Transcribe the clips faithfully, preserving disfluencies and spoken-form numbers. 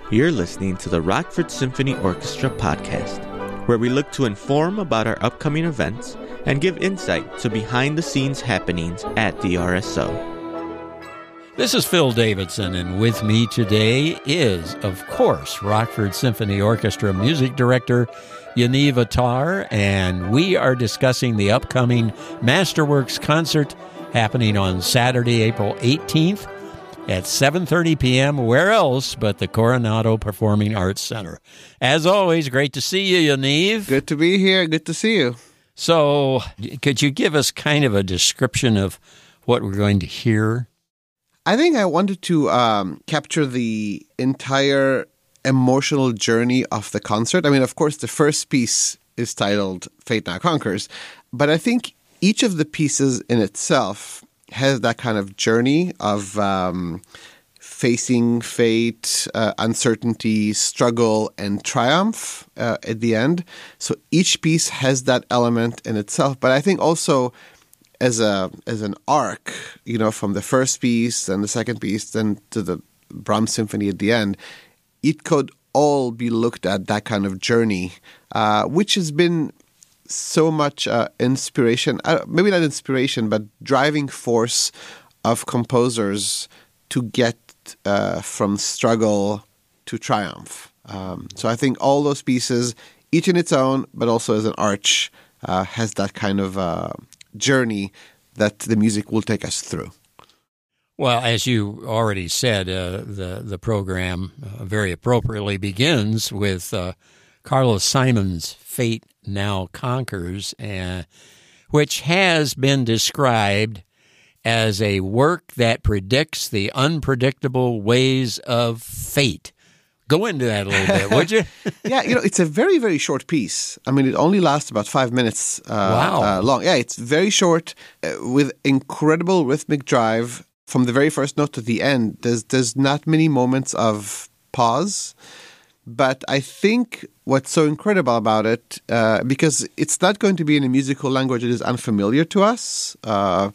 You're listening to the Rockford Symphony Orchestra podcast, where we look to inform about our upcoming events and give insight to behind-the-scenes happenings at the R S O. This is Phil Davidson, and with me today is, of course, Rockford Symphony Orchestra Music Director Yaniv Attar, and we are discussing the upcoming Masterworks concert happening on Saturday, April eighteenth at seven thirty p.m. Where else but the Coronado Performing Arts Center. As always, great to see you, Yaniv. Good to be here. Good to see you. So, could you give us kind of a description of what we're going to hear? I think I wanted to um, capture the entire emotional journey of the concert. I mean, of course, the first piece is titled Fate Now Conquers, but I think each of the pieces in itself has that kind of journey of um, facing fate, uh, uncertainty, struggle, and triumph uh, at the end. So each piece has that element in itself. But I think also as a as an arc, you know, from the first piece and the second piece, then to the Brahms Symphony at the end, it could all be looked at that kind of journey, uh, which has been so much uh, inspiration, uh, maybe not inspiration, but driving force of composers to get uh, from struggle to triumph. Um, so I think all those pieces, each in its own, but also as an arch, uh, has that kind of uh, journey that the music will take us through. Well, as you already said, uh, the the program uh, very appropriately begins with uh, Carlos Simon's Fate Now Conquers, uh, which has been described as a work that predicts the unpredictable ways of fate. Go into that a little bit, would you? Yeah, you know, it's a very, very short piece. I mean, it only lasts about five minutes uh, wow. uh, long. Yeah, it's very short uh, with incredible rhythmic drive from the very first note to the end. There's there's not many moments of pause. But I think what's so incredible about it, uh, because it's not going to be in a musical language that is unfamiliar to us, uh,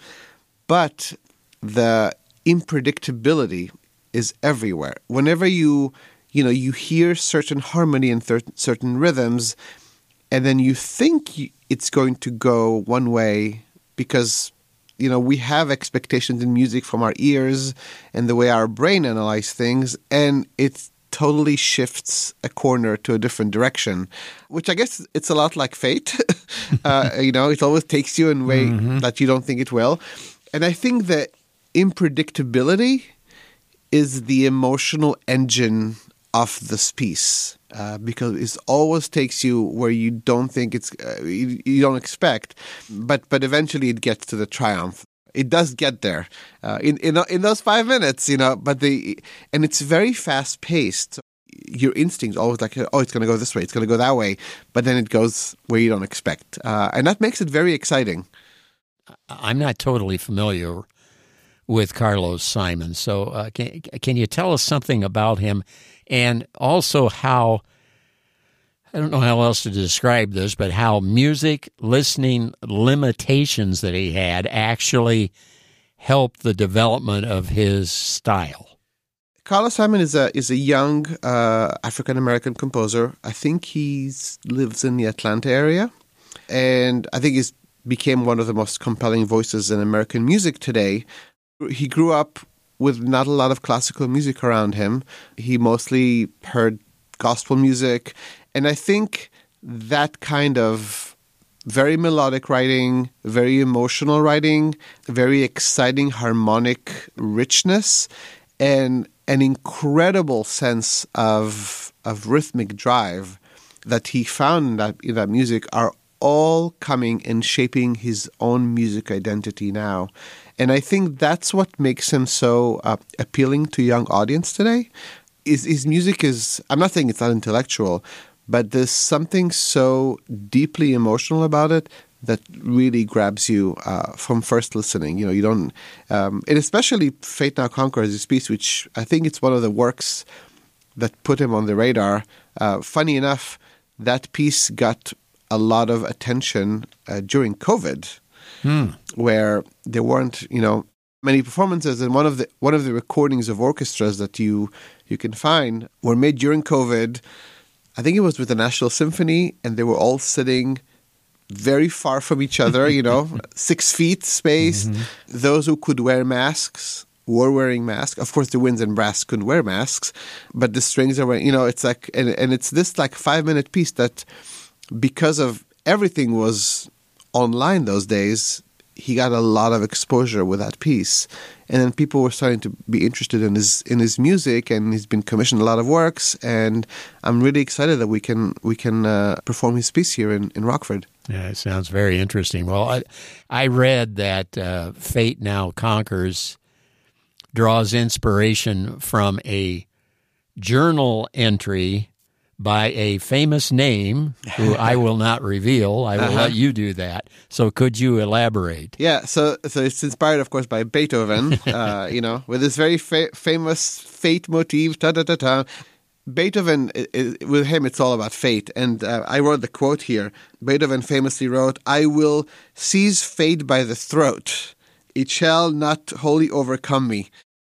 but the unpredictability is everywhere. Whenever you, you know, you hear certain harmony and thir- certain rhythms, and then you think you, it's going to go one way because, you know, we have expectations in music from our ears and the way our brain analyzes things, and it's totally shifts a corner to a different direction, which I guess it's a lot like fate. uh, you know, it always takes you in a way mm-hmm. that you don't think it will. And I think that unpredictability is the emotional engine of this piece uh, because it always takes you where you don't think it's, uh, you, you don't expect, but but eventually it gets to the triumph. It does get there uh, in in in those five minutes, you know. But the and it's very fast paced. Your instinct's always like, oh, it's going to go this way, it's going to go that way, but then it goes where you don't expect, uh, and that makes it very exciting. I'm not totally familiar with Carlos Simon, so uh, can can you tell us something about him, and also how? I don't know how else to describe this, but how music listening limitations that he had actually helped the development of his style. Carlos Simon is a is a young uh, African-American composer. I think he lives in the Atlanta area, and I think he's became one of the most compelling voices in American music today. He grew up with not a lot of classical music around him. He mostly heard gospel music. And I think that kind of very melodic writing, very emotional writing, very exciting harmonic richness, and an incredible sense of of rhythmic drive that he found in that, in that music are all coming and shaping his own music identity now. And I think that's what makes him so uh, appealing to young audience today. His, his music is, I'm not saying it's not intellectual, but there's something so deeply emotional about it that really grabs you uh, from first listening. You know, you don't, um, and especially Fate Now Conquers, this piece, which I think it's one of the works that put him on the radar. Uh, funny enough, that piece got a lot of attention uh, during COVID, hmm. where there weren't, you know, many performances, and one of the one of the recordings of orchestras that you you can find were made during COVID. I think it was with the National Symphony, and they were all sitting very far from each other, you know, six feet space. Mm-hmm. Those who could wear masks were wearing masks. Of course, the winds and brass couldn't wear masks, but the strings are wearing, you know, it's like, and, and it's this like five-minute piece that because of everything was online those days, he got a lot of exposure with that piece. And then people were starting to be interested in his in his music, and he's been commissioned a lot of works. And I'm really excited that we can we can uh, perform his piece here in, in Rockford. Yeah, it sounds very interesting. Well, I, I read that uh, Fate Now Conquers draws inspiration from a journal entry by a famous name who I will not reveal. I will uh-huh. let you do that. So could you elaborate? Yeah, so so it's inspired, of course, by Beethoven, uh, you know, with this very fa- famous fate motif, ta-ta-ta-ta. Beethoven, it, it, with him, it's all about fate. And uh, I wrote the quote here. Beethoven famously wrote, "I will seize fate by the throat. It shall not wholly overcome me."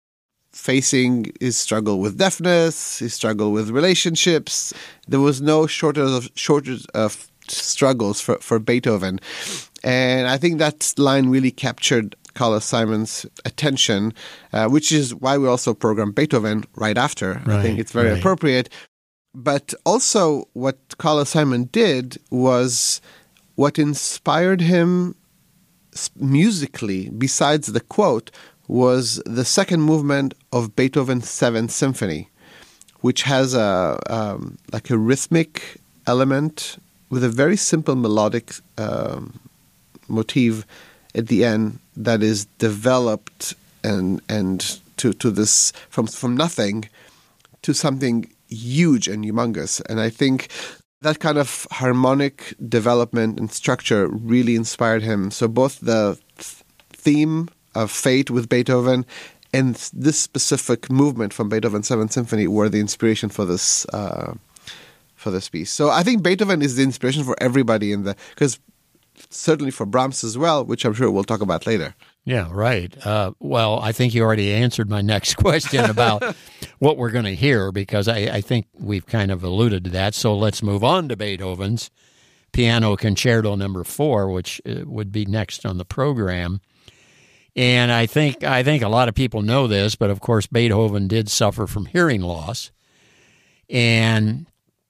Facing his struggle with deafness, his struggle with relationships, there was no shortage of shortage of struggles for, for Beethoven. And I think that line really captured Carlos Simon's attention, uh, which is why we also programmed Beethoven right after. Right, I think it's very right. appropriate. But also what Carlos Simon did was what inspired him musically, besides the quote, was the second movement of Beethoven's Seventh Symphony, which has a um, like a rhythmic element with a very simple melodic um, motif at the end that is developed and and to to this from from nothing to something huge and humongous. And I think that kind of harmonic development and structure really inspired him. So both the th- theme of fate with Beethoven and this specific movement from Beethoven's Seventh Symphony were the inspiration for this uh, for this piece. So I think Beethoven is the inspiration for everybody in the, because certainly for Brahms as well, which I'm sure we'll talk about later. Yeah, right. Uh, well, I think you already answered my next question about what we're going to hear, because I, I think we've kind of alluded to that. So let's move on to Beethoven's Piano Concerto Number Four, which uh, would be next on the program. And I think I think a lot of people know this, but of course Beethoven did suffer from hearing loss. And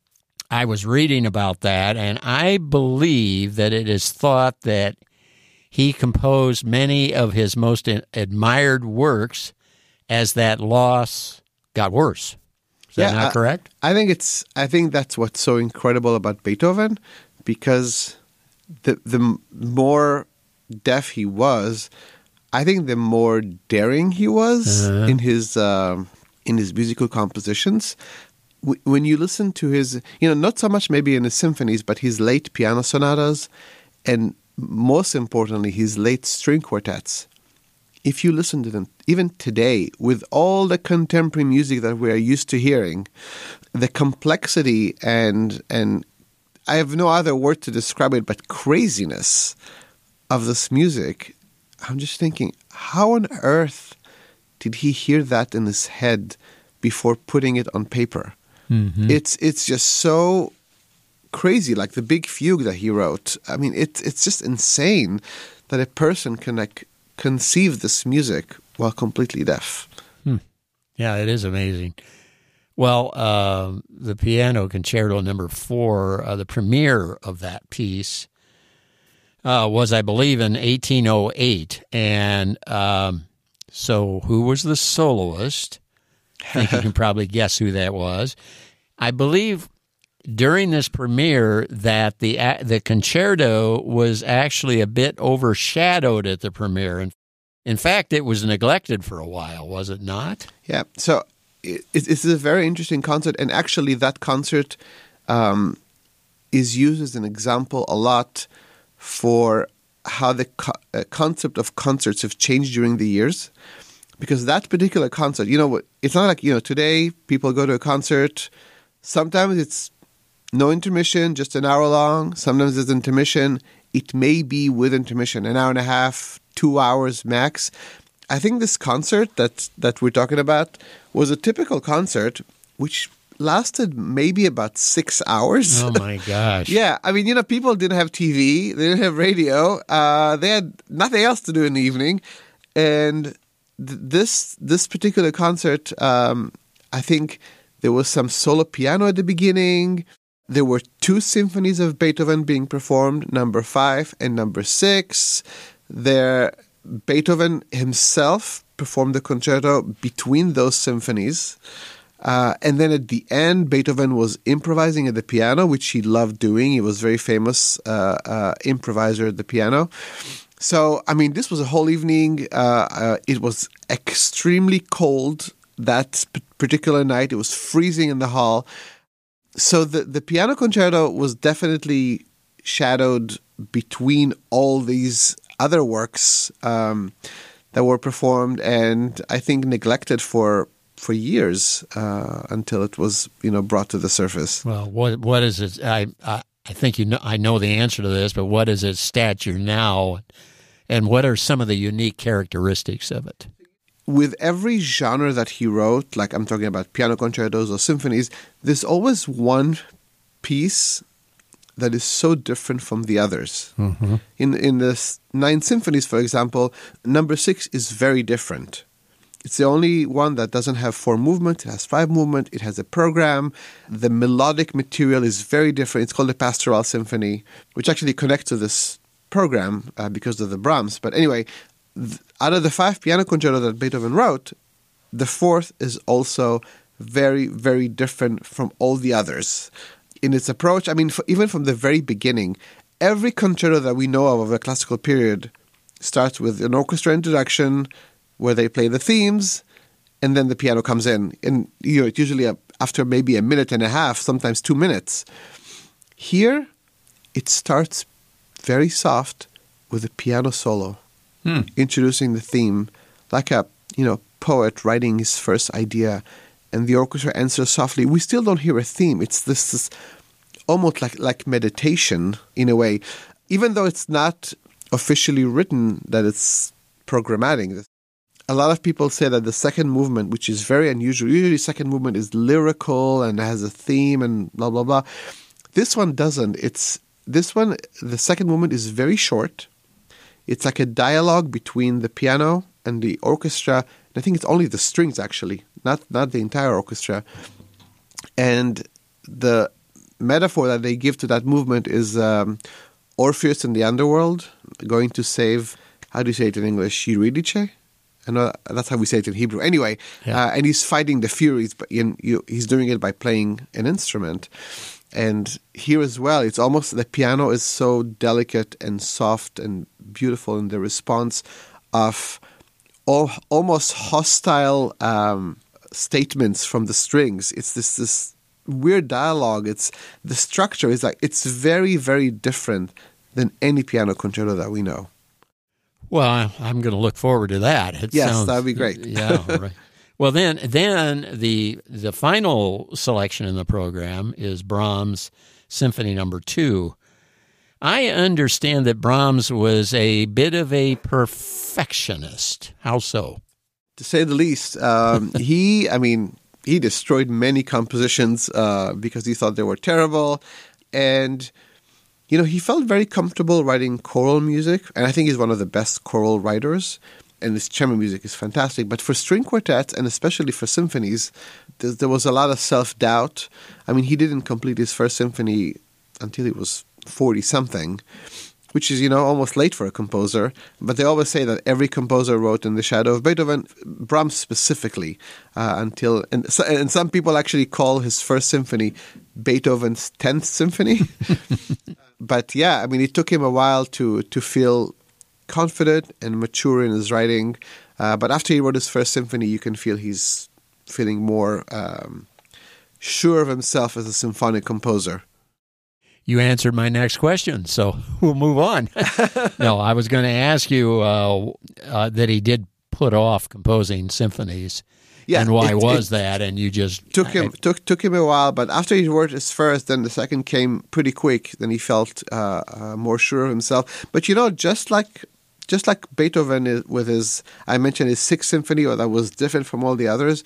I was reading about that, and I believe that it is thought that he composed many of his most admired works as that loss got worse. Is that yeah, not correct? I, I think it's. I think that's what's so incredible about Beethoven, because the the more deaf he was, I think the more daring he was uh-huh. in his uh, in his musical compositions. W- when you listen to his, you know, not so much maybe in his symphonies, but his late piano sonatas, and most importantly, his late string quartets. If you listen to them, even today, with all the contemporary music that we are used to hearing, the complexity and and I have no other word to describe it but craziness of this music. I'm just thinking, how on earth did he hear that in his head before putting it on paper? Mm-hmm. It's it's just so crazy, like the Big Fugue that he wrote. I mean, it's it's just insane that a person can like conceive this music while completely deaf. Hmm. Yeah, it is amazing. Well, uh, the Piano Concerto Number Four, uh, the premiere of that piece uh, was, I believe, in eighteen oh eight. And um, so who was the soloist? I think you can probably guess who that was. I believe during this premiere that the the concerto was actually a bit overshadowed at the premiere. And in fact, it was neglected for a while, was it not? Yeah. So it, it's a very interesting concert. And actually that concert um, is used as an example a lot for how the co- uh, concept of concerts have changed during the years. Because that particular concert, you know, it's not like, you know, today people go to a concert. Sometimes it's no intermission, just an hour long. Sometimes there's intermission. It may be with intermission, an hour and a half, two hours max. I think this concert that that we're talking about was a typical concert, which lasted maybe about six hours. Oh, my gosh. Yeah. I mean, you know, people didn't have T V. They didn't have radio. Uh, they had nothing else to do in the evening. And th- this this particular concert, um, I think there was some solo piano at the beginning. There were two symphonies of Beethoven being performed, number five and number six. There, Beethoven himself performed the concerto between those symphonies. Uh, and then at the end, Beethoven was improvising at the piano, which he loved doing. He was very famous uh, uh, improviser at the piano. So, I mean, this was a whole evening. Uh, uh, it was extremely cold that p- particular night. It was freezing in the hall. So the, the piano concerto was definitely shadowed between all these other works um, that were performed and I think neglected for for years uh, until it was, you know, brought to the surface. Well, what what is it? I, I I think you know. I know the answer to this, but what is its stature now, and what are some of the unique characteristics of it? With every genre that he wrote, like I'm talking about piano concertos or symphonies, there's always one piece that is so different from the others. Mm-hmm. In in the nine symphonies, for example, number six is very different. It's the only one that doesn't have four movements. It has five movements. It has a program. The melodic material is very different. It's called the Pastoral Symphony, which actually connects to this program uh, because of the Brahms. But anyway, th- out of the five piano concertos that Beethoven wrote, the fourth is also very, very different from all the others. In its approach, I mean, for, even from the very beginning, every concerto that we know of of the classical period starts with an orchestra introduction, where they play the themes, and then the piano comes in. And you know, it's usually a, after maybe a minute and a half, sometimes two minutes. Here, it starts very soft with a piano solo, hmm. introducing the theme, like a you know poet writing his first idea, and the orchestra answers softly. We still don't hear a theme. It's this, this almost like like meditation in a way, even though it's not officially written that it's programmatic. A lot of people say that the second movement, which is very unusual, usually second movement is lyrical and has a theme and blah, blah, blah. This one doesn't. It's this one, the second movement is very short. It's like a dialogue between the piano and the orchestra. I think it's only the strings, actually, not, not the entire orchestra. And the metaphor that they give to that movement is um, Orpheus in the underworld going to save, how do you say it in English, Eurydice? I know that's how we say it in Hebrew. Anyway, yeah. uh, and he's fighting the Furies, but in, you, he's doing it by playing an instrument. And here as well, it's almost the piano is so delicate and soft and beautiful in the response of all, almost hostile um, statements from the strings. It's this this weird dialogue. It's the structure is like it's very very different than any piano concerto that we know. Well, I'm going to look forward to that. It yes, sounds, that would be great. Yeah, right. Well, then, then the the final selection in the program is Brahms' Symphony Number Two. I understand that Brahms was a bit of a perfectionist. How so? To say the least, um, he, I mean, he destroyed many compositions uh, because he thought they were terrible, and. You know, he felt very comfortable writing choral music, and I think he's one of the best choral writers, and his chamber music is fantastic. But for string quartets, and especially for symphonies, there, there was a lot of self-doubt. I mean, he didn't complete his first symphony until he was forty-something, which is, you know, almost late for a composer. But they always say that every composer wrote in the shadow of Beethoven, Brahms specifically, uh, until... And, and some people actually call his first symphony Beethoven's tenth symphony. But yeah, I mean, it took him a while to to feel confident and mature in his writing. Uh, but after he wrote his first symphony, you can feel he's feeling more um, sure of himself as a symphonic composer. You answered my next question, so we'll move on. No, I was going to ask you uh, uh, that he did put off composing symphonies. Yeah, and why it, was it, that? And you just took him I, took took him a while, but after he wrote his first, then the second came pretty quick. Then he felt uh, uh, more sure of himself. But you know, just like just like Beethoven is, with his, I mentioned his Sixth Symphony, or that was different from all the others.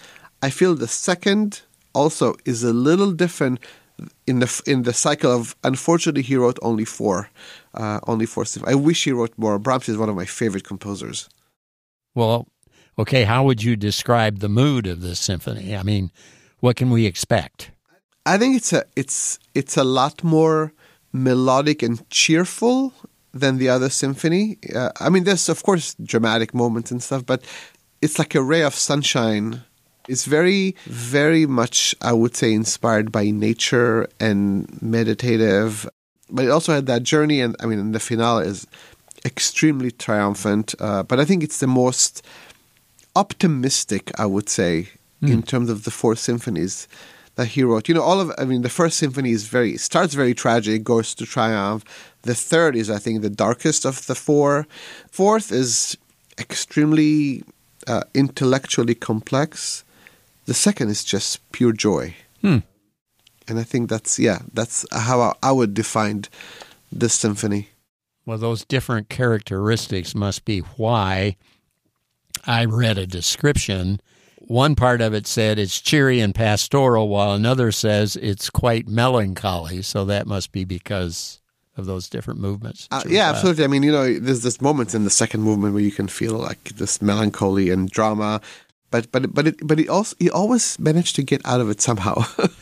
I feel the second also is a little different in the in the cycle of, unfortunately, he wrote only four, uh, only four symphonies. I wish he wrote more. Brahms is one of my favorite composers. Well, okay, how would you describe the mood of this symphony? I mean, what can we expect? I think it's a it's it's a lot more melodic and cheerful than the other symphony. Uh, I mean, there's of course dramatic moments and stuff, but it's like a ray of sunshine. It's very, very much, I would say, inspired by nature and meditative. But it also had that journey, and I mean, and the finale is extremely triumphant. Uh, but I think it's the most optimistic, I would say, mm. in terms of the four symphonies that he wrote. You know, all of, I mean, the first symphony is very, starts very tragic, goes to triumph. The third is, I think, the darkest of the four. Fourth is extremely uh, intellectually complex. The second is just pure joy. Hmm. And I think that's, yeah, that's how I, I would define this symphony. Well, those different characteristics must be why I read a description. One part of it said it's cheery and pastoral, while another says it's quite melancholy. So that must be because of those different movements. Uh, yeah, about. absolutely. I mean, you know, there's this moment in the second movement where you can feel like this melancholy and drama. But but but it but he also he always managed to get out of it somehow.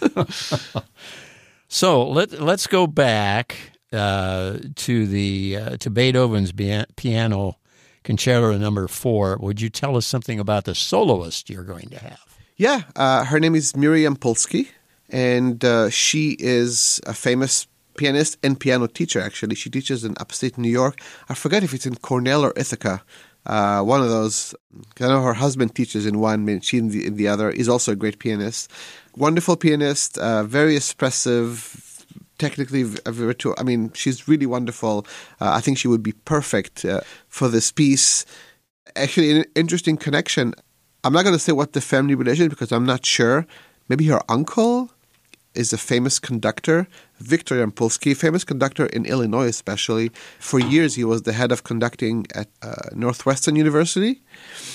So let let's go back uh, to the uh, to Beethoven's piano concerto number four. Would you tell us something about the soloist you're going to have? Yeah, uh, her name is Miriam Polsky, and uh, she is a famous pianist and piano teacher. Actually, she teaches in upstate New York. I forget if it's in Cornell or Ithaca. Uh, one of those. I know her husband teaches in one, she in the, in the other. Is also a great pianist. Wonderful pianist, uh, very expressive, technically virtuoso. I mean, she's really wonderful. Uh, I think she would be perfect uh, for this piece. Actually, an interesting connection. I'm not going to say what the family relation is because I'm not sure. Maybe her uncle is a famous conductor, Victor Yampolsky, famous conductor in Illinois especially. For years, he was the head of conducting at uh, Northwestern University.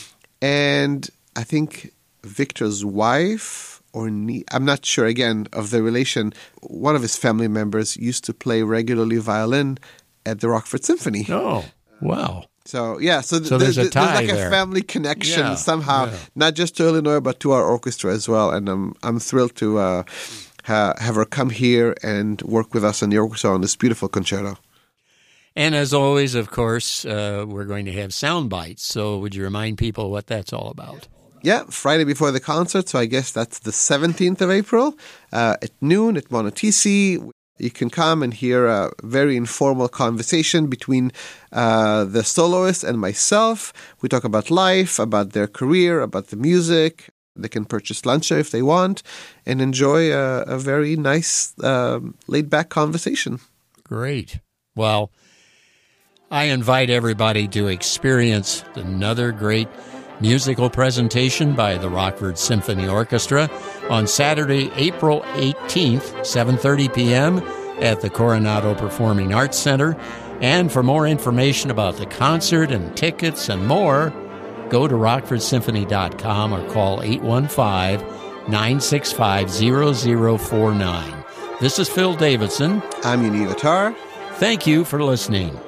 And I think Victor's wife, or nie- I'm not sure, again, of the relation, one of his family members used to play regularly violin at the Rockford Symphony. Oh, wow. So, yeah, so, so th- there's, th- a tie there's like there. a family connection yeah, somehow, yeah. not just to Illinois, but to our orchestra as well. And I'm, I'm thrilled to uh, ha- have her come here and work with us in the orchestra on this beautiful concerto. And as always, of course, uh, we're going to have sound bites. So would you remind people what that's all about? Yeah, Friday before the concert, so I guess that's the seventeenth of April uh, at noon at Montecchi. You can come and hear a very informal conversation between uh, the soloist and myself. We talk about life, about their career, about the music. They can purchase lunch if they want and enjoy a, a very nice, uh, laid-back conversation. Great. Well, I invite everybody to experience another great musical presentation by the Rockford Symphony Orchestra on Saturday, April eighteenth, seven thirty p.m. at the Coronado Performing Arts Center. And for more information about the concert and tickets and more, go to rockford symphony dot com or call eight one five, nine six five, zero zero four nine. This is Phil Davidson. I'm Yaniv Attar. Thank you for listening.